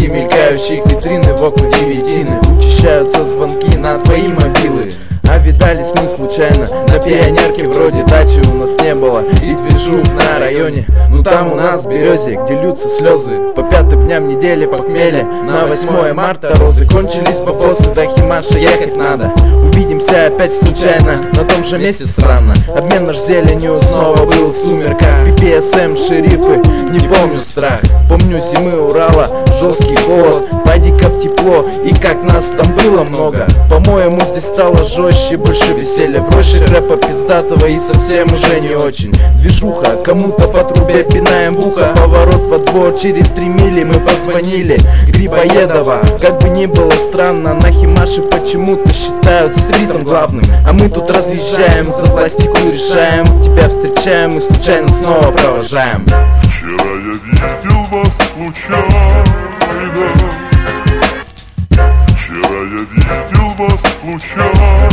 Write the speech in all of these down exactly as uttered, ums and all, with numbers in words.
Среди мелькающих витрины в окна девятины учащаются звонки на твои мобилы. А видались мы случайно на пионерке, вроде дачи у нас не было и движух на районе. Ну там у нас в Березе, где льются слезы по пятым дням недели похмелья. На восьмое марта розы кончились бабосы, до Химаша ехать надо. Увидимся опять случайно на том же месте, странно. Обмен наш зеленью снова был в сумерках. пи пи эс эм, шерифы, не помню страх. Помню зимы Урала, жесткий холод, падиков тепло, и как нас там было много. По-моему, здесь стало жестче, больше веселья, проще рэпа пиздатого и совсем уже не очень. Движуха, кому-то по трубе пинаем в ухо. Поворот во двор, через три мили мы позвонили Грибоедова. Как бы ни было странно, на Химаше почему-то считают стритом главным. А мы тут разъезжаем, за пластику решаем, тебя встречаем и случайно снова провожаем. Вчера я видел вас случайно, вчера я видел вас случайно.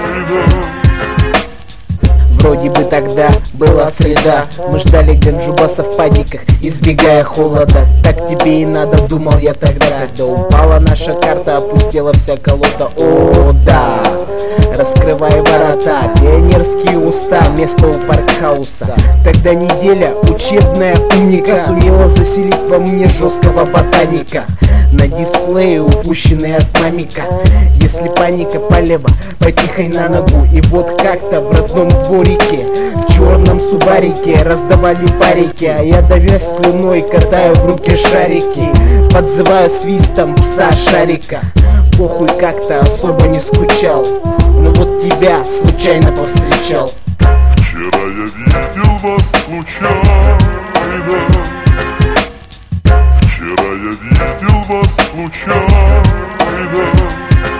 Вроде бы тогда была среда, мы ждали ганджубаса в падиках, избегая холода. Так тебе и надо, думал я тогда. Когда упала наша карта, опустела вся колода. О, да, раскрывай ворота, пионерские уста, место у паркхауса. Тогда неделя учебная умника сумела заселить во мне жесткого ботаника. На дисплее упущенный от мамика. Если паника, полево, потихонь на ногу. И вот как-то в родном дворике, в черном субарике раздавали парики, а я, давясь слюной, катаю в руки шарики, подзываю свистом пса Шарика. Похуй, как-то особо не скучал, но вот тебя случайно повстречал. Вчера я видел вас случайно, вчера я видел вас случайно.